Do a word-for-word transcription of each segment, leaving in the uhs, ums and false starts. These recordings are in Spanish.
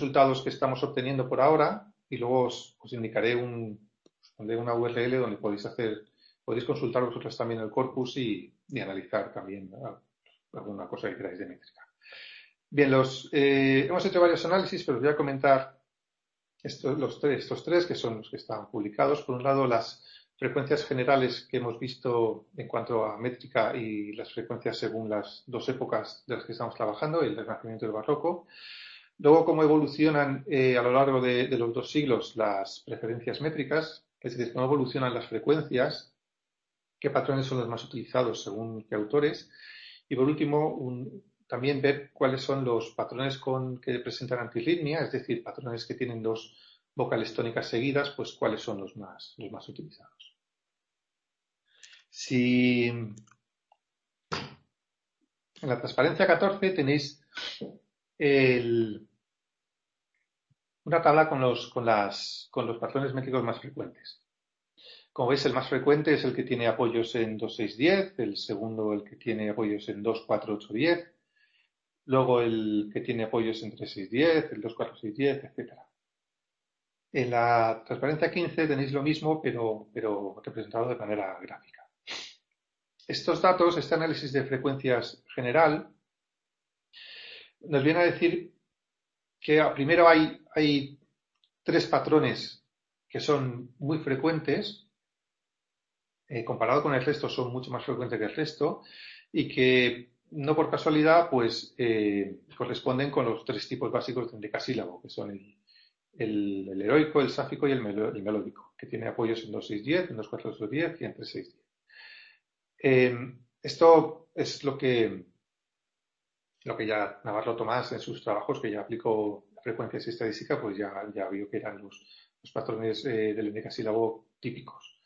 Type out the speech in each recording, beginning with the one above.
resultados que estamos obteniendo por ahora y luego os, os indicaré un, os pondré una U R L donde podéis hacer, podéis consultar vosotros también el corpus y, y analizar también alguna cosa que queráis de métrica. Bien, los, eh, hemos hecho varios análisis, pero os voy a comentar estos, los tres, estos tres que son los que están publicados. Por un lado, las frecuencias generales que hemos visto en cuanto a métrica y las frecuencias según las dos épocas de las que estamos trabajando, el Renacimiento y el Barroco. Luego, cómo evolucionan eh, a lo largo de, de los dos siglos las preferencias métricas, es decir, cómo evolucionan las frecuencias, qué patrones son los más utilizados según qué autores. Y por último, un, también ver cuáles son los patrones con, que presentan antirritmia, es decir, patrones que tienen dos vocales tónicas seguidas, pues cuáles son los más, los más utilizados. Si en la transparencia catorce tenéis el, una tabla con los, con, las, con los patrones métricos más frecuentes. Como veis, el más frecuente es el que tiene apoyos en dos, seis, diez, el segundo el que tiene apoyos en dos, cuatro, ocho, diez, luego el que tiene apoyos en tres, seis, diez, el dos, cuatro, seis, diez, etcétera. En la transparencia quince tenéis lo mismo, pero, pero representado de manera gráfica. Estos datos, este análisis de frecuencias general, nos viene a decir que primero hay, hay tres patrones que son muy frecuentes, eh, comparado con el resto son mucho más frecuentes que el resto, y que no por casualidad pues eh, corresponden con los tres tipos básicos de endecasílabo, que son el, el, el heroico, el sáfico y el, melo, el melódico, que tiene apoyos en dos, seis, diez, en dos, cuatro, ocho, diez y en tres, seis, diez. Eh, esto es lo que, lo que ya Navarro Tomás en sus trabajos, que ya aplicó frecuencias y estadística, pues ya, ya vio que eran los, los patrones eh, del endecasílabo típicos.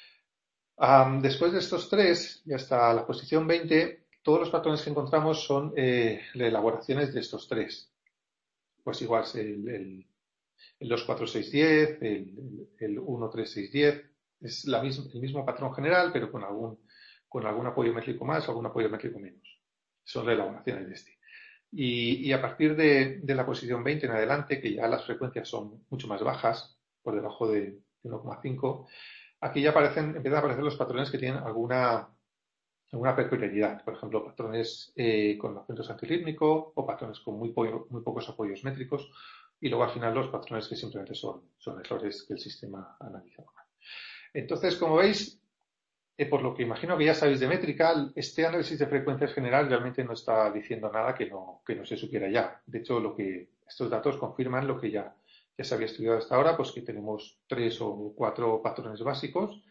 Um, después de estos tres, y hasta la posición veinte, todos los patrones que encontramos son eh, elaboraciones de estos tres. Pues igual el, el, el dos, cuatro, seis, diez, el, el uno, tres, seis, diez, es la misma, el mismo patrón general, pero con algún, con algún apoyo métrico más o algún apoyo métrico menos. Son elaboraciones de este. Y, y a partir de, de la posición veinte en adelante, que ya las frecuencias son mucho más bajas, por debajo de uno coma cinco, aquí ya aparecen, empiezan a aparecer los patrones que tienen alguna, alguna peculiaridad. Por ejemplo, patrones eh, con acentos antirrítmico o patrones con muy, po muy pocos apoyos métricos. Y luego al final los patrones que simplemente son, son errores que el sistema ha analizado mal. Entonces, como veis, eh, por lo que imagino que ya sabéis de métrica, este análisis de frecuencias general realmente no está diciendo nada que no, que no se supiera ya. De hecho, lo que estos datos confirman lo que ya, ya se había estudiado hasta ahora, pues que tenemos tres o cuatro patrones básicos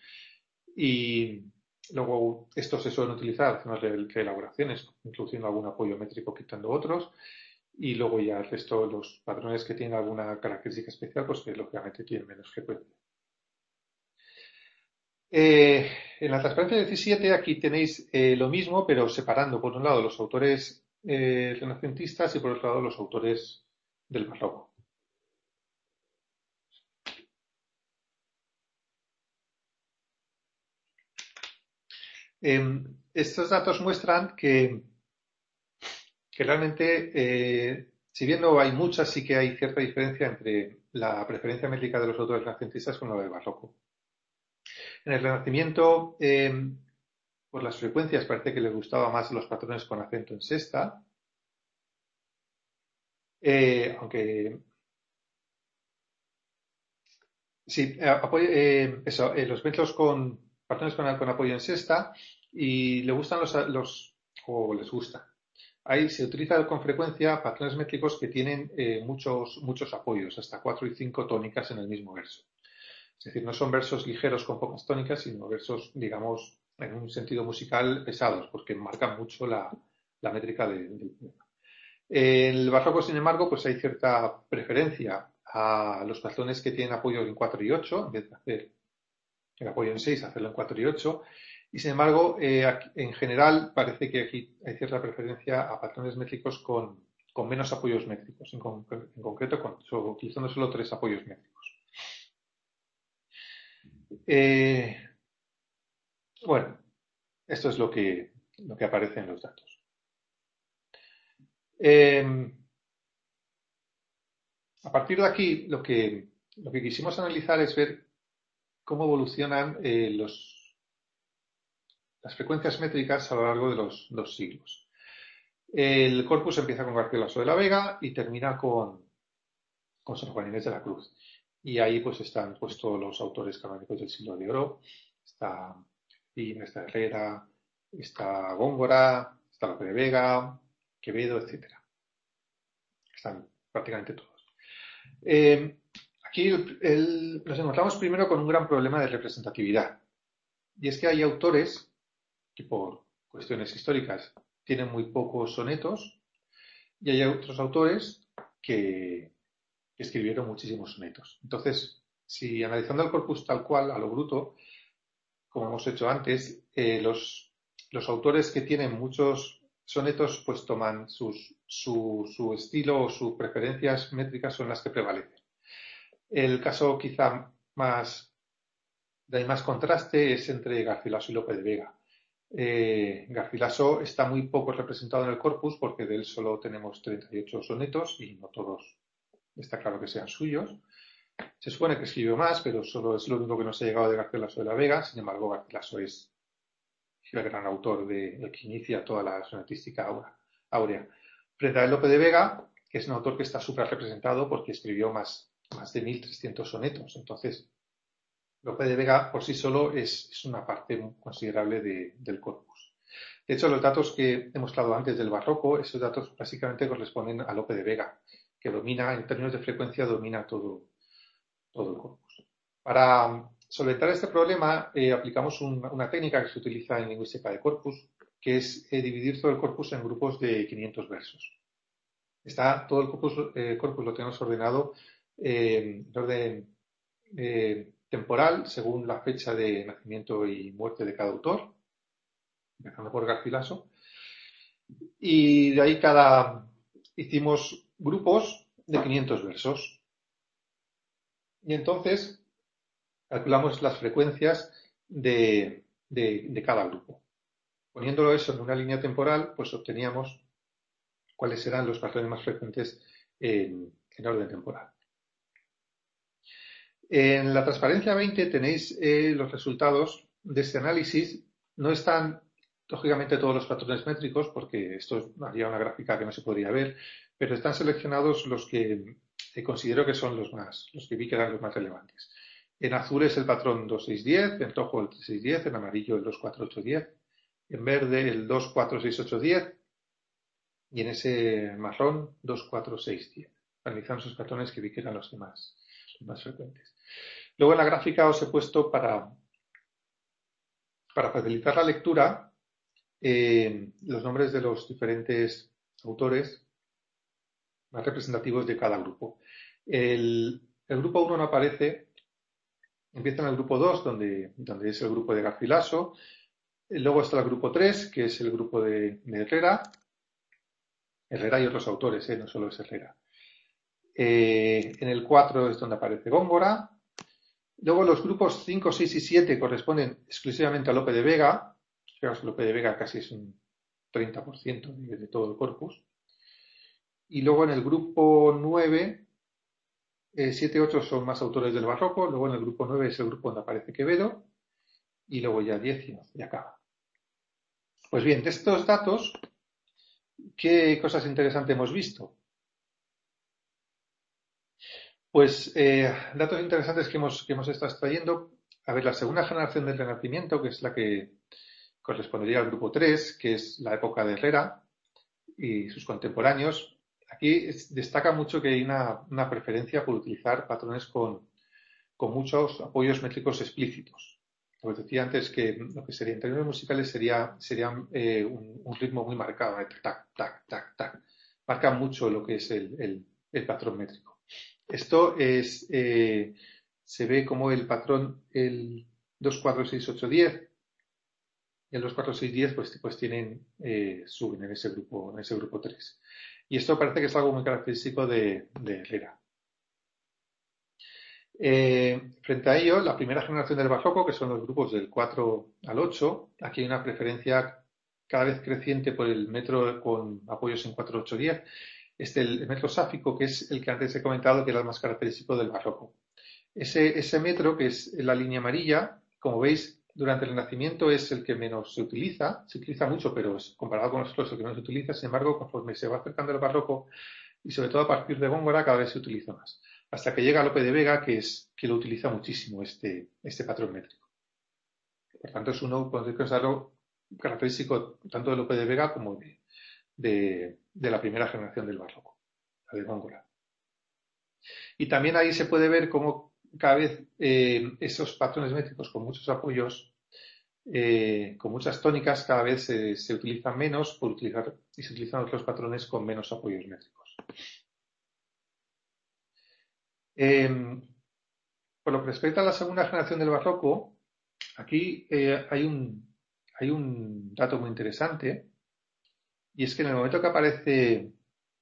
y luego estos se suelen utilizar haciendo reelaboraciones, introduciendo algún apoyo métrico, quitando otros. Y luego ya el resto, los patrones que tienen alguna característica especial, pues que lógicamente tienen menos frecuencia. Eh, en la transparencia diecisiete aquí tenéis eh, lo mismo, pero separando por un lado los autores eh, renacentistas y por otro lado los autores del barroco. Eh, estos datos muestran que, que realmente eh, si bien no hay muchas, sí que hay cierta diferencia entre la preferencia métrica de los autores renacentistas con la del barroco. En el Renacimiento, eh, por las frecuencias, parece que les gustaba más los patrones con acento en sexta, eh, aunque sí, apoyo, eh, eso, eh, los métodos con patrones con, con apoyo en sexta y le gustan los, los o les gusta. Ahí se utiliza con frecuencia patrones métricos que tienen eh, muchos, muchos apoyos, hasta cuatro y cinco tónicas en el mismo verso. Es decir, no son versos ligeros con pocas tónicas, sino versos, digamos, en un sentido musical pesados, porque marcan mucho la, la métrica de, del poema. En el barroco, sin embargo, pues hay cierta preferencia a los patrones que tienen apoyo en cuatro y ocho, en vez de hacer el apoyo en seis, hacerlo en cuatro y ocho. Y sin embargo, eh, aquí, en general, parece que aquí hay cierta preferencia a patrones métricos con, con menos apoyos métricos, en, con, en concreto con, so, utilizando solo tres apoyos métricos. Eh, bueno, esto es lo que, lo que aparece en los datos. Eh, A partir de aquí, lo que, lo que quisimos analizar es ver cómo evolucionan eh, los, las frecuencias métricas a lo largo de los, los siglos. El corpus empieza con Garcilaso de la Vega y termina con, con San Juan Inés de la Cruz. Y ahí pues están pues, todos los autores canónicos del siglo de oro. Está Pin, está Herrera, está Góngora, está Lope de Vega, Quevedo, etcétera. Están prácticamente todos. Eh, aquí el, el, nos encontramos primero con un gran problema de representatividad. Y es que hay autores que por cuestiones históricas tienen muy pocos sonetos y hay otros autores que, que escribieron muchísimos sonetos. Entonces, si analizando el corpus tal cual, a lo bruto, como hemos hecho antes, eh, los, los autores que tienen muchos sonetos pues toman sus, su, su estilo o sus preferencias métricas son las que prevalecen. El caso quizá más de más contraste es entre Garcilaso y Lope de Vega. Eh, Garcilaso está muy poco representado en el corpus porque de él solo tenemos treinta y ocho sonetos y no todos está claro que sean suyos. Se supone que escribió más, pero solo es lo único que nos ha llegado de Garcilaso de la Vega. Sin embargo, Garcilaso es el gran autor de, el que inicia toda la sonetística áurea. Frente a Lope de Vega, que es un autor que está súper representado porque escribió más, más de mil trescientos sonetos. Entonces, Lope de Vega por sí solo es, es una parte considerable de, del corpus. De hecho, los datos que he mostrado antes del barroco, esos datos básicamente corresponden a Lope de Vega, que domina, en términos de frecuencia, domina todo, todo el corpus. Para solventar este problema, eh, aplicamos un, una técnica que se utiliza en lingüística de corpus, que es eh, dividir todo el corpus en grupos de quinientos versos. Está, todo el corpus, eh, corpus lo tenemos ordenado eh, en orden eh, temporal, según la fecha de nacimiento y muerte de cada autor, empezando por Garcilaso. Y de ahí cada hicimos grupos de quinientos versos. Y entonces calculamos las frecuencias de, de, de cada grupo. Poniéndolo eso en una línea temporal, pues obteníamos cuáles eran los patrones más frecuentes en, en orden temporal. En la transparencia veinte tenéis eh, los resultados de este análisis. No están, lógicamente, todos los patrones métricos, porque esto haría una gráfica que no se podría ver, pero están seleccionados los que eh, considero que son los más, los que vi que eran los más relevantes. En azul es el patrón dos seis diez, en rojo el tres seis diez, en amarillo el dos cuatro ocho diez, en verde el dos cuatro seis ocho diez y en ese marrón dos cuatro seis diez. Analizamos esos patrones que vi que eran los que más, los más frecuentes. Luego en la gráfica os he puesto para, para facilitar la lectura eh, los nombres de los diferentes autores más representativos de cada grupo. El, el grupo uno no aparece, empieza en el grupo dos, donde, donde es el grupo de Garcilaso. Luego está el grupo tres, que es el grupo de, de Herrera. Herrera y otros autores, ¿eh? No solo es Herrera. Eh, en el cuatro es donde aparece Góngora. Luego los grupos cinco, seis y siete corresponden exclusivamente a Lope de Vega. Fijaos que Lope de Vega casi es un treinta por ciento de, de todo el corpus. Y luego en el grupo nueve, eh, siete, ocho son más autores del barroco. Luego en el grupo nueve es el grupo donde aparece Quevedo. Y luego ya diez y once, y acaba. Pues bien, de estos datos, ¿qué cosas interesantes hemos visto? Pues eh, datos interesantes que hemos, que hemos estado extrayendo. A ver, la segunda generación del Renacimiento, que es la que correspondería al grupo tres, que es la época de Herrera y sus contemporáneos. Aquí es, destaca mucho que hay una, una preferencia por utilizar patrones con, con muchos apoyos métricos explícitos. Como decía antes, que lo que sería en términos musicales sería, sería eh, un, un ritmo muy marcado, ¿eh? Tac, tac, tac, tac. Marca mucho lo que es el, el, el patrón métrico. Esto es, eh, se ve como el patrón, el dos, cuatro, seis, ocho, diez, y el dos, cuatro, seis, diez pues, pues tienen, eh, suben en ese grupo, en ese grupo tres. Y esto parece que es algo muy característico de, de Herrera. Eh, frente a ello, la primera generación del barroco, que son los grupos del cuatro al ocho, aquí hay una preferencia cada vez creciente por el metro con apoyos en cuatro, ocho, diez. este el metro sáfico, que es el que antes he comentado que era el más característico del barroco. Ese, ese metro, que es la línea amarilla, como veis, durante el Renacimiento es el que menos se utiliza, se utiliza mucho, pero es, comparado con los otros, el que menos se utiliza. Sin embargo, conforme se va acercando el barroco, y sobre todo a partir de Góngora, cada vez se utiliza más. Hasta que llega Lope de Vega, que es que lo utiliza muchísimo este, este patrón métrico. Por tanto, es uno, podemos considerarlo característico tanto de Lope de Vega como de, de, de la primera generación del barroco, la de Góngora. Y también ahí se puede ver cómo cada vez eh, esos patrones métricos con muchos apoyos, eh, con muchas tónicas, cada vez se, se utilizan menos por utilizar, y se utilizan otros patrones con menos apoyos métricos. Eh, por lo que respecta a la segunda generación del barroco, aquí eh, hay, un, hay un dato muy interesante, y es que en el momento que aparece,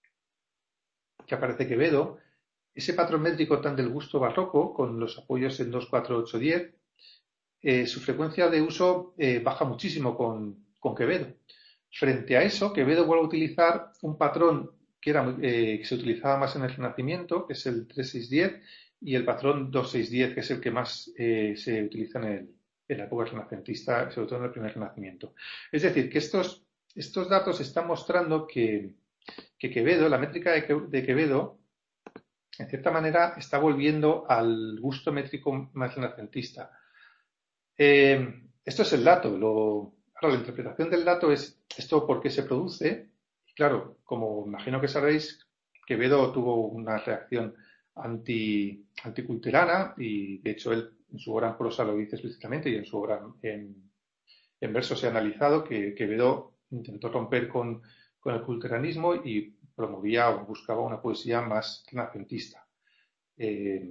que aparece Quevedo, ese patrón métrico tan del gusto barroco, con los apoyos en dos, cuatro, ocho, diez, eh, su frecuencia de uso eh, baja muchísimo con, con Quevedo. Frente a eso, Quevedo vuelve a utilizar un patrón que, era, eh, que se utilizaba más en el Renacimiento, que es el tres seis diez, y el patrón dos seis diez, que es el que más eh, se utiliza en, el, en la época renacentista, sobre todo en el primer Renacimiento. Es decir, que estos, estos datos están mostrando que, que Quevedo, la métrica de, de Quevedo, en cierta manera está volviendo al gusto métrico más renacentista. Eh, esto es el dato. Lo, ahora, la interpretación del dato es esto por qué se produce. Y claro, como imagino que sabréis, Quevedo tuvo una reacción anti, anticulturana y de hecho él en su obra en prosa lo dice explícitamente y en su obra en, en verso se ha analizado que Quevedo intentó romper con, con el culturanismo y promovía o buscaba una poesía más renacentista. Eh,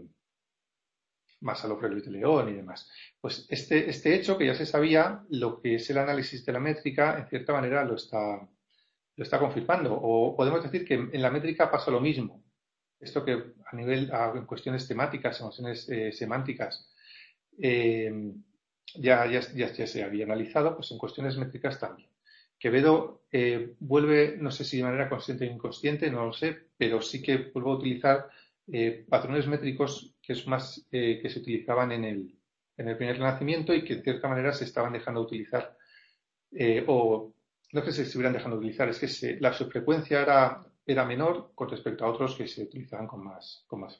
más a lo que Luis de León y demás. Pues este, este hecho, que ya se sabía, lo que es el análisis de la métrica, en cierta manera lo está, lo está confirmando. O podemos decir que en la métrica pasa lo mismo. Esto que a nivel, a, en cuestiones temáticas, en cuestiones eh, semánticas, eh, ya, ya, ya, ya se había analizado, pues en cuestiones métricas también. Quevedo eh, vuelve, no sé si de manera consciente o inconsciente, no lo sé, pero sí que vuelve a utilizar eh, patrones métricos que es más eh, que se utilizaban en el, en el primer Renacimiento y que en cierta manera se estaban dejando de utilizar, eh, o no es que se estuvieran dejando de utilizar, es que se, la subfrecuencia era, era menor con respecto a otros que se utilizaban con más, con más.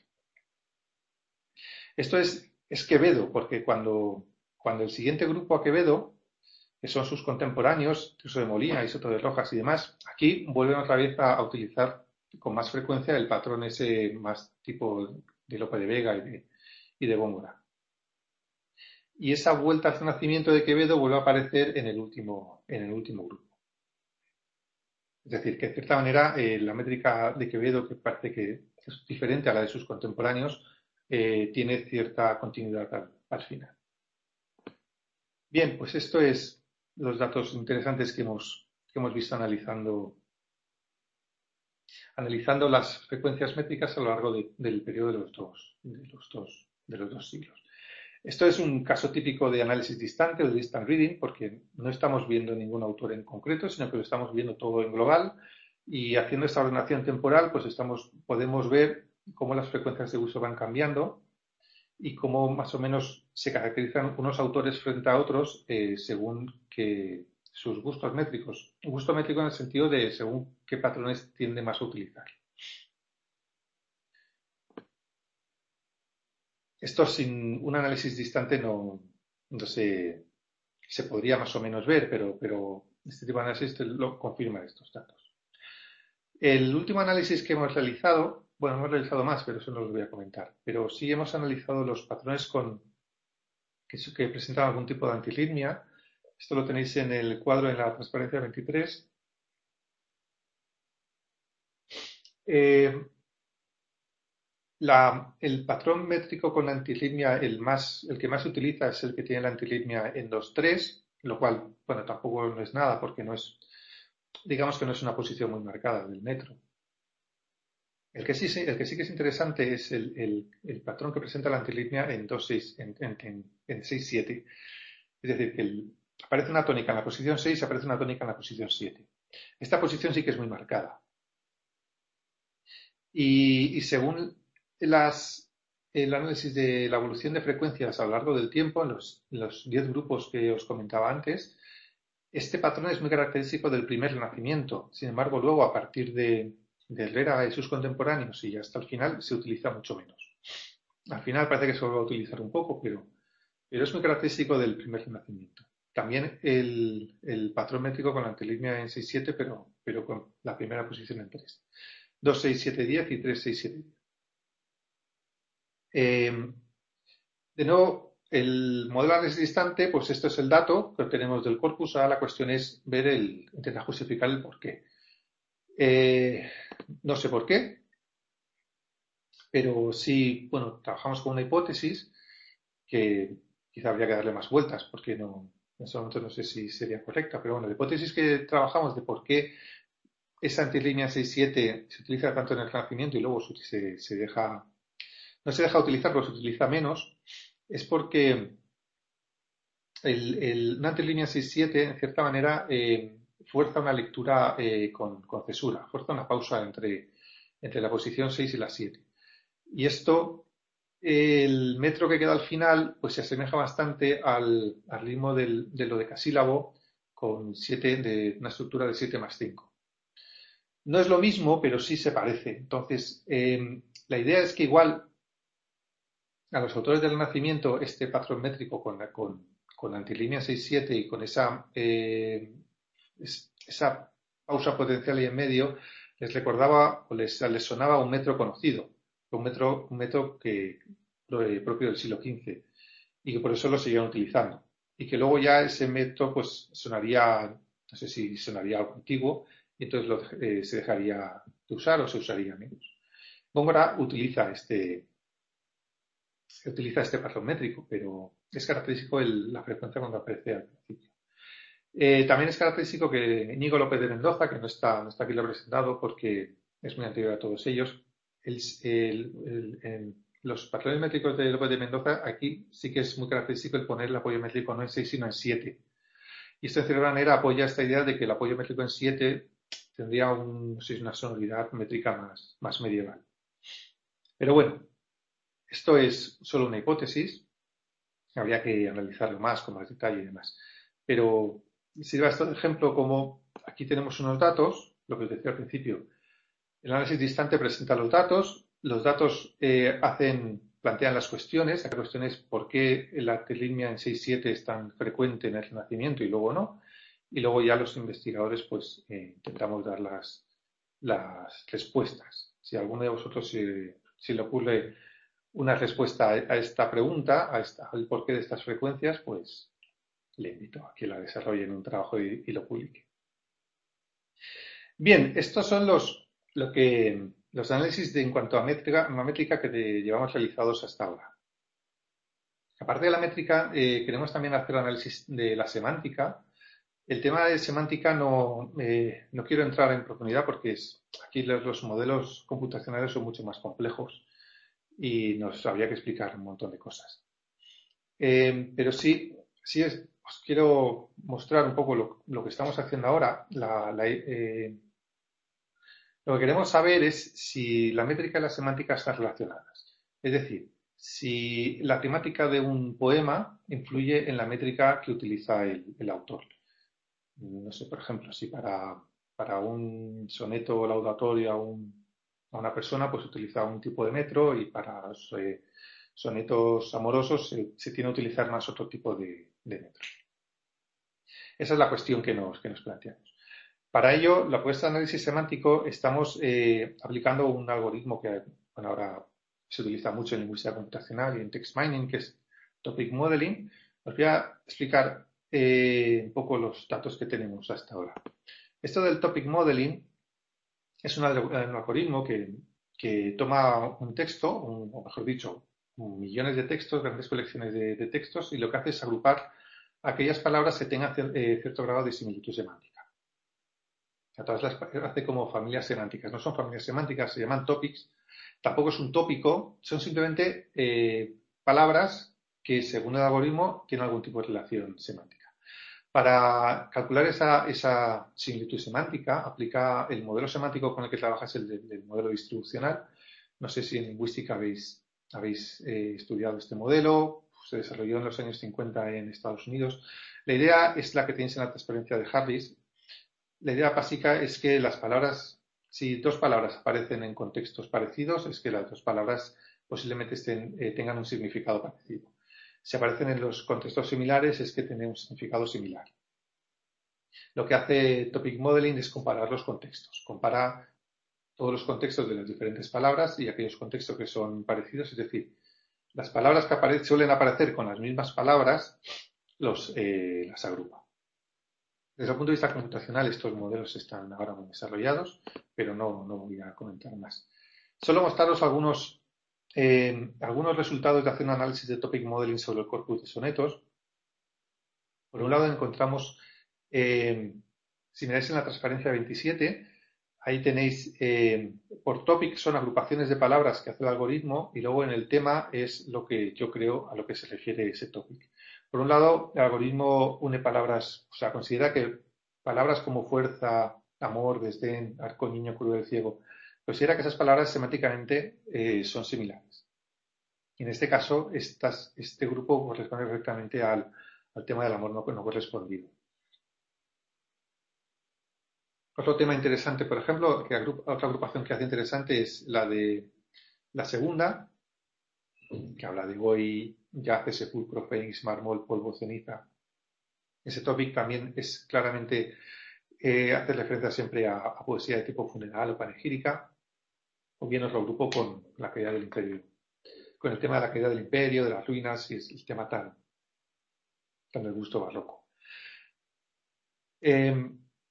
Esto es, es Quevedo, porque cuando, cuando el siguiente grupo a Quevedo, que son sus contemporáneos, Tirso de Molina y Soto de Rojas y demás, aquí vuelven otra vez a, a utilizar con más frecuencia el patrón ese más tipo de Lope de Vega y de, y de Góngora. Y esa vuelta al nacimiento de Quevedo vuelve a aparecer en el último, en el último grupo. Es decir, que de cierta manera eh, la métrica de Quevedo, que parece que es diferente a la de sus contemporáneos, eh, tiene cierta continuidad al, al final. Bien, pues esto es los datos interesantes que hemos, que hemos visto analizando, analizando las frecuencias métricas a lo largo de, del periodo de los, dos, de, los dos, de los dos siglos. Esto es un caso típico de análisis distante o de distant reading, porque no estamos viendo ningún autor en concreto, sino que lo estamos viendo todo en global, y haciendo esta ordenación temporal, pues estamos, podemos ver cómo las frecuencias de uso van cambiando y cómo más o menos se caracterizan unos autores frente a otros eh, según que sus gustos métricos. Un gusto métrico en el sentido de según qué patrones tiende más a utilizar. Esto sin un análisis distante no, no se, se podría más o menos ver, pero, pero este tipo de análisis lo confirma estos datos. El último análisis que hemos realizado, bueno, hemos realizado más, pero eso no lo voy a comentar, pero sí hemos analizado los patrones con, que, que presentan algún tipo de antirritmia. Esto lo tenéis en el cuadro en la transparencia veintitrés. Eh, la, el patrón métrico con antirritmia, el, más, el que más se utiliza es el que tiene la antirritmia en dos tres, lo cual, bueno, tampoco no es nada porque no es, digamos que no es una posición muy marcada del metro. El que sí, el que sí que es interesante es el, el, el patrón que presenta la antirritmia en dos seis, en, en, en seis siete. Es decir, que el, aparece una tónica en la posición seis y aparece una tónica en la posición siete. Esta posición sí que es muy marcada. Y, y según las, el análisis de la evolución de frecuencias a lo largo del tiempo, en los, en los diez grupos que os comentaba antes, este patrón es muy característico del primer renacimiento. Sin embargo, luego, a partir de, de Herrera y sus contemporáneos y hasta el final, se utiliza mucho menos. Al final parece que se vuelve a utilizar un poco, pero, pero es muy característico del primer renacimiento. También el, el patrón métrico con la antilínea en seis siete, pero, pero con la primera posición en tres. dos seis siete diez y tres seis siete diez. Eh, de nuevo, el modelo de análisis distante, pues esto es el dato que obtenemos del corpus. Ahora la cuestión es ver el, intentar justificar el por qué. Eh, no sé por qué, pero sí, bueno, trabajamos con una hipótesis que quizá habría que darle más vueltas, porque no, en este momento no sé si sería correcta, pero bueno, la hipótesis que trabajamos de por qué esa antilínea seis siete se utiliza tanto en el renacimiento y luego se, se deja, no se deja utilizar, pero se utiliza menos, es porque el, el, una antilínea seis siete, en cierta manera, eh, fuerza una lectura eh, con, con cesura, fuerza una pausa entre, entre la posición seis y la siete. Y esto, el metro que queda al final, pues se asemeja bastante al, al ritmo del, de lo decasílabo con siete, de una estructura de siete más cinco. No es lo mismo, pero sí se parece. Entonces, eh, la idea es que igual a los autores del Renacimiento este patrón métrico con, con, con antilínea seis siete y con esa, eh, es, esa pausa potencial ahí en medio les recordaba o les, les sonaba un metro conocido, un metro, un metro que, propio del siglo quince y que por eso lo seguían utilizando. Y que luego ya ese metro pues sonaría, no sé si sonaría algo antiguo, y entonces lo, eh, se dejaría de usar o se usaría menos. Góngora utiliza este, utiliza este patrón métrico, pero es característico el, la frecuencia cuando aparece al principio. Eh, también es característico que Íñigo López de Mendoza, que no está, no está aquí representado porque es muy anterior a todos ellos, el, el, el, el, los patrones métricos de López de Mendoza, aquí sí que es muy característico el poner el apoyo métrico no en seis sino en siete. Y esto de cierta manera apoya esta idea de que el apoyo métrico en siete tendría un, una sonoridad métrica más, más medieval. Pero bueno, esto es solo una hipótesis, habría que analizarlo más, con más detalle y demás. Pero sirve este ejemplo como aquí tenemos unos datos, lo que os decía al principio. El análisis distante presenta los datos, los datos eh, hacen, plantean las cuestiones, la cuestión es por qué la artelínea en seis siete es tan frecuente en el Renacimiento y luego no, y luego ya los investigadores pues eh, intentamos dar las, las respuestas. Si a alguno de vosotros eh, se le ocurre una respuesta a esta pregunta, a esta, al porqué de estas frecuencias, pues le invito a que la desarrolle en un trabajo y, y lo publique. Bien, estos son los, lo que, los análisis de, en cuanto a métrica, a métrica que te llevamos realizados hasta ahora. Aparte de la métrica, eh, queremos también hacer análisis de la semántica. El tema de semántica no, eh, no quiero entrar en profundidad porque es, aquí los, los modelos computacionales son mucho más complejos y nos habría que explicar un montón de cosas. Eh, pero sí, sí es, os quiero mostrar un poco lo, lo que estamos haciendo ahora. La, la, eh, lo que queremos saber es si la métrica y la semántica están relacionadas. Es decir, si la temática de un poema influye en la métrica que utiliza el, el autor. No sé, por ejemplo, si para, para un soneto laudatorio a, un, a una persona pues utiliza un tipo de metro y para eh, sonetos amorosos se, se tiene que utilizar más otro tipo de, de metro. Esa es la cuestión que nos, que nos planteamos. Para ello, la apuesta de análisis semántico estamos eh, aplicando un algoritmo que bueno, ahora se utiliza mucho en lingüística computacional y en text mining, que es topic modeling. Os voy a explicar eh, un poco los datos que tenemos hasta ahora. Esto del topic modeling es un, un algoritmo que, que toma un texto, un, o mejor dicho, millones de textos, grandes colecciones de, de textos, y lo que hace es agrupar aquellas palabras que tengan eh, cierto grado de similitud semántica. A todas las hace como familias semánticas. No son familias semánticas, se llaman topics. Tampoco es un tópico, son simplemente eh, palabras que, según el algoritmo, tienen algún tipo de relación semántica. Para calcular esa, esa similitud semántica, aplica el modelo semántico con el que trabajas, el, de, el modelo distribucional. No sé si en lingüística habéis, habéis eh, estudiado este modelo. Se desarrolló en los años cincuenta en Estados Unidos. La idea es la que tenéis en la transparencia de Harris. La idea básica es que las palabras, si dos palabras aparecen en contextos parecidos, es que las dos palabras posiblemente estén, eh, tengan un significado parecido. Si aparecen en los contextos similares, es que tienen un significado similar. Lo que hace Topic Modeling es comparar los contextos. Compara todos los contextos de las diferentes palabras y aquellos contextos que son parecidos, es decir, las palabras que apare- suelen aparecer con las mismas palabras, los, eh, las agrupa. Desde el punto de vista computacional, estos modelos están ahora muy desarrollados, pero no, no voy a comentar más. Solo mostraros algunos, eh, algunos resultados de hacer un análisis de Topic Modeling sobre el corpus de sonetos. Por un lado encontramos, eh, si miráis en la transparencia veintisiete, ahí tenéis, eh, por topic son agrupaciones de palabras que hace el algoritmo y luego en el tema es lo que yo creo a lo que se refiere ese topic. Por un lado, el algoritmo une palabras, o sea, considera que palabras como fuerza, amor, desdén, arco, niño, cruel, ciego, considera que esas palabras semánticamente eh, son similares. Y en este caso, estas, este grupo corresponde perfectamente al, al tema del amor no, no correspondido. Otro tema interesante, por ejemplo, que agrupa, otra agrupación que hace interesante es la de la segunda, que habla de hoy, yace, sepulcro, fénix, mármol, polvo, ceniza. Ese topic también es claramente, eh, hace referencia siempre a, a poesía de tipo funeral o panegírica, o bien os lo agrupo con la caída del imperio, con el tema de la caída del imperio, de las ruinas, y es el tema tan, tan del gusto barroco. Eh,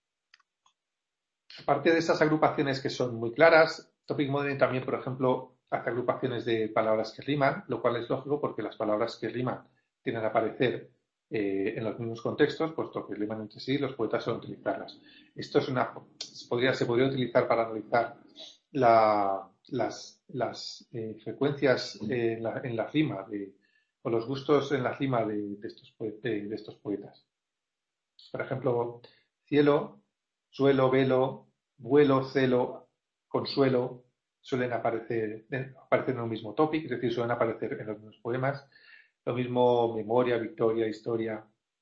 Aparte de estas agrupaciones que son muy claras, Topic Modeling también, por ejemplo, hace agrupaciones de palabras que riman, lo cual es lógico porque las palabras que riman tienden a aparecer eh, en los mismos contextos, puesto que riman entre sí, los poetas suelen utilizarlas. Esto es una, podría, se podría utilizar para analizar la, las, las eh, frecuencias eh, en, la, en la rima de, o los gustos en la rima de, de, estos, de, de estos poetas. Por ejemplo, cielo, suelo, velo, vuelo, celo, consuelo, suelen aparecer, aparecer en un mismo topic, es decir, suelen aparecer en los mismos poemas. Lo mismo memoria, victoria, historia,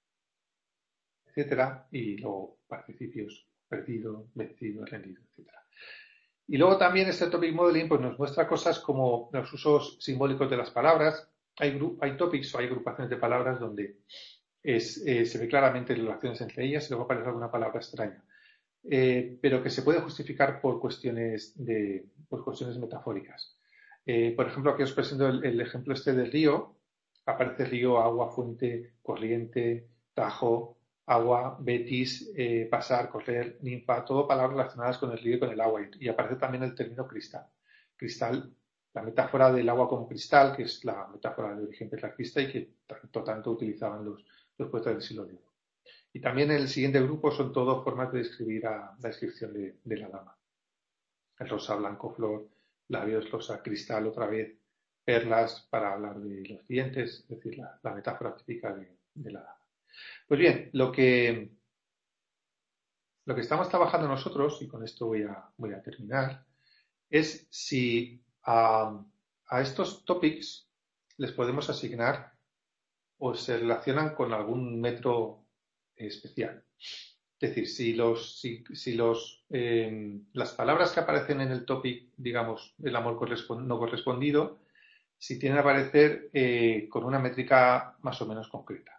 etcétera. Y luego participios, perdido, vencido, rendido, etcétera. Y luego también este topic modeling pues, nos muestra cosas como los usos simbólicos de las palabras. Hay, hay topics o hay agrupaciones de palabras donde es, eh, se ve claramente relaciones entre ellas y luego aparece alguna palabra extraña, eh, pero que se puede justificar por cuestiones, de, por cuestiones metafóricas. Eh, por ejemplo, aquí os presento el, el ejemplo este del río. Aparece río, agua, fuente, corriente, tajo, agua, betis, eh, pasar, correr, ninfa, todo palabras relacionadas con el río y con el agua. Y aparece también el término cristal. Cristal, la metáfora del agua como cristal, que es la metáfora de origen petrarquista y que tanto, tanto utilizaban los, los poetas del siglo diez. Y también el siguiente grupo son todo formas de describir a, la descripción de, de la dama. El rosa, blanco, flor, labios, rosa, cristal, otra vez, perlas para hablar de los dientes, es decir, la, la metáfora típica de, de la dama. Pues bien, lo que, lo que estamos trabajando nosotros, y con esto voy a, voy a terminar, es si a, a estos topics les podemos asignar o se relacionan con algún metro especial. Es decir, si, los, si, si los, eh, las palabras que aparecen en el topic, digamos, el amor correspond no correspondido, si tienen que aparecer eh, con una métrica más o menos concreta.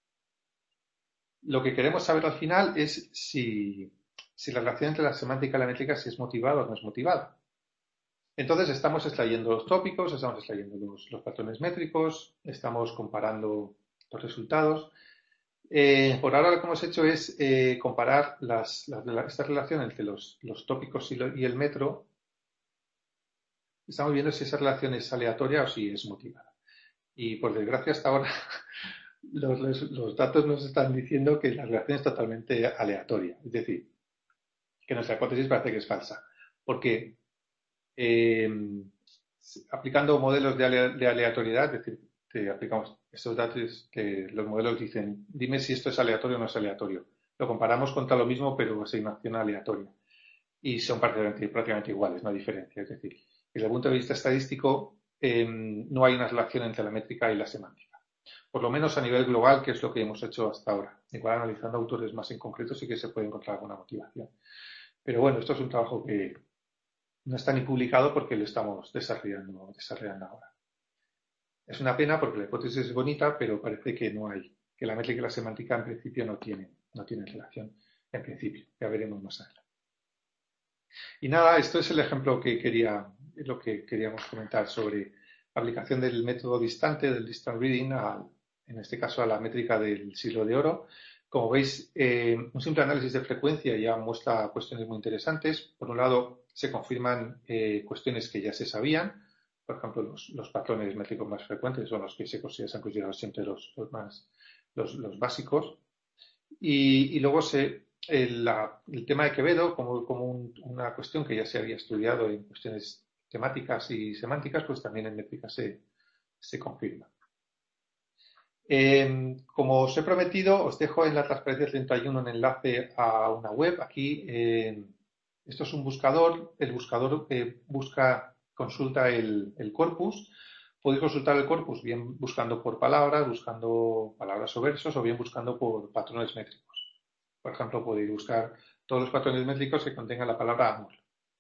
Lo que queremos saber al final es si, si la relación entre la semántica y la métrica si es motivada o no es motivada. Entonces estamos extrayendo los tópicos, estamos extrayendo los, los patrones métricos, estamos comparando los resultados. Eh, por ahora lo que hemos hecho es eh, comparar las, las, esta relación entre los, los tópicos y, lo, y el metro. Estamos viendo si esa relación es aleatoria o si es motivada. Y por desgracia hasta ahora los, los, los datos nos están diciendo que la relación es totalmente aleatoria. Es decir, que nuestra hipótesis parece que es falsa. Porque eh, aplicando modelos de, ale, de aleatoriedad, es decir, te aplicamos estos datos que los modelos dicen, dime si esto es aleatorio o no es aleatorio. Lo comparamos contra lo mismo, pero asignación aleatoria. Y son prácticamente, prácticamente iguales, no hay diferencia. Es decir, desde el punto de vista estadístico, eh, no hay una relación entre la métrica y la semántica. Por lo menos a nivel global, que es lo que hemos hecho hasta ahora. Igual analizando autores más en concreto sí que se puede encontrar alguna motivación. Pero bueno, esto es un trabajo que no está ni publicado porque lo estamos desarrollando, desarrollando ahora. Es una pena porque la hipótesis es bonita, pero parece que no hay, que la métrica y la semántica en principio no tienen, no tienen relación. En principio, ya veremos más adelante. Y nada, esto es el ejemplo que quería, lo que queríamos comentar sobre la aplicación del método distante, del distant reading, a, en este caso a la métrica del siglo de oro. Como veis, eh, un simple análisis de frecuencia ya muestra cuestiones muy interesantes. Por un lado, se confirman eh, cuestiones que ya se sabían. Por ejemplo, los, los patrones métricos más frecuentes son los que se, consideran, se han considerado siempre los, los más los, los básicos. Y, y luego se, el, la, el, tema de Quevedo, como, como un, una cuestión que ya se había estudiado en cuestiones temáticas y semánticas, pues también en métrica se, se confirma. Eh, como os he prometido, os dejo en la transparencia treinta y uno un enlace a una web. Aquí, eh, esto es un buscador. El buscador eh, busca, consulta el, el corpus. Podéis consultar el corpus bien buscando por palabras, buscando palabras o versos, o bien buscando por patrones métricos. Por ejemplo, podéis buscar todos los patrones métricos que contengan la palabra amor.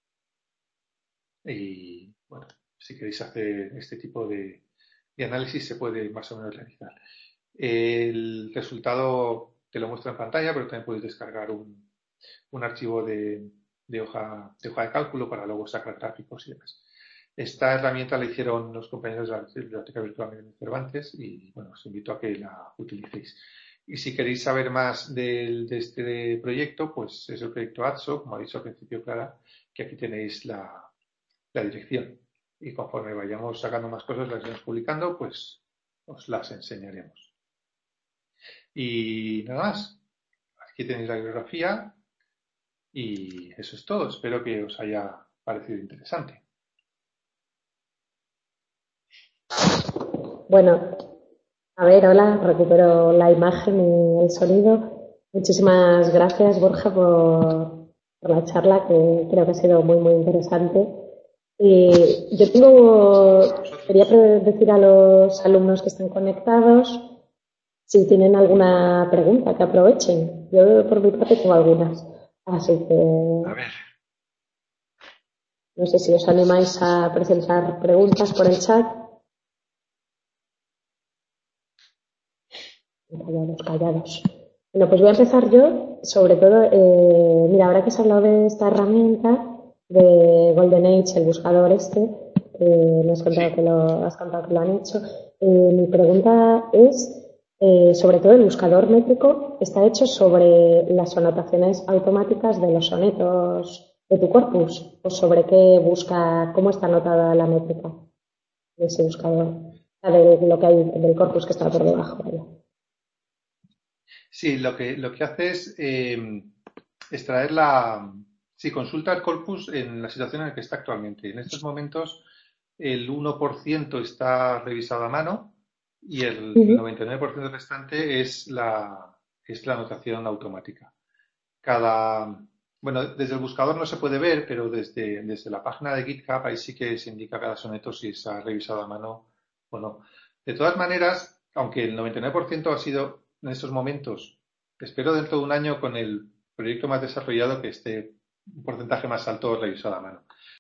Y, bueno, si queréis hacer este tipo de, de análisis, se puede más o menos realizar. El resultado te lo muestra en pantalla, pero también podéis descargar un, un archivo de, de, hoja, de hoja de cálculo para luego sacar gráficos y demás. Esta herramienta la hicieron los compañeros de la Biblioteca Virtual de Cervantes y, bueno, os invito a que la utilicéis. Y si queréis saber más de, de este proyecto, pues es el proyecto A T S O, como ha dicho al principio Clara, que aquí tenéis la, la dirección. Y conforme vayamos sacando más cosas, las iremos publicando, pues os las enseñaremos. Y nada más. Aquí tenéis la bibliografía y eso es todo. Espero que os haya parecido interesante. Bueno, a ver, hola, recupero la imagen y el sonido. Muchísimas gracias, Borja, por, por la charla, que creo que ha sido muy, muy interesante. Y yo tengo, quería decir a los alumnos que están conectados si tienen alguna pregunta, que aprovechen. Yo, por mi parte, tengo algunas. Así que, a ver. No sé si os animáis a presentar preguntas por el chat. Callados, callados. Bueno, pues voy a empezar yo, sobre todo, eh, mira, ahora que has hablado de esta herramienta de Golden Age, el buscador este, eh, me has contado, Sí. que lo, has contado que lo han hecho. Eh, mi pregunta es, eh, sobre todo el buscador métrico está hecho sobre las anotaciones automáticas de los sonetos de tu corpus, o sobre qué busca, cómo está anotada la métrica de ese buscador, de lo que hay del corpus que está por debajo. ¿Vale? Sí, lo que, lo que hace es eh, extraer la... Sí, consulta el corpus en la situación en la que está actualmente. En estos momentos el uno por ciento está revisado a mano y el Uh-huh. noventa y nueve por ciento restante es la, es la anotación automática. Cada... Bueno, desde el buscador no se puede ver, pero desde, desde la página de GitHub ahí sí que se indica cada soneto si se ha revisado a mano o no. De todas maneras, aunque el noventa y nueve por ciento ha sido en estos momentos, espero dentro de un año con el proyecto más desarrollado que esté un porcentaje más alto revisado a mano.